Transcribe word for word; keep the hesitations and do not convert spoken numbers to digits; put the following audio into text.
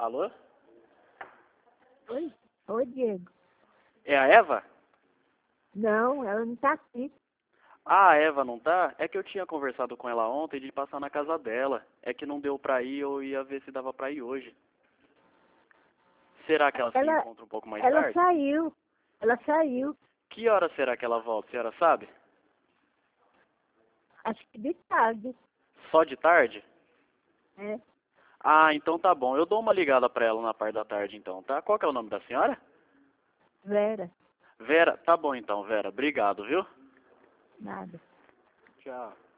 Alô? Oi? Oi, Diego. É a Eva? Não, ela não tá aqui. Ah, a Eva não tá? É que eu tinha conversado com ela ontem de passar na casa dela. É que não deu pra ir, eu ia ver se dava pra ir hoje. Será que ela se Ela, encontra um pouco mais ela tarde? saiu. Ela saiu. Que hora será que ela volta? A senhora sabe? Acho que de tarde. Só de tarde? É. Ah, então tá bom. Eu dou uma ligada pra ela na parte da tarde então, tá? Qual que é o nome da senhora? Vera. Vera? Tá bom então, Vera. Obrigado, viu? Nada. Tchau.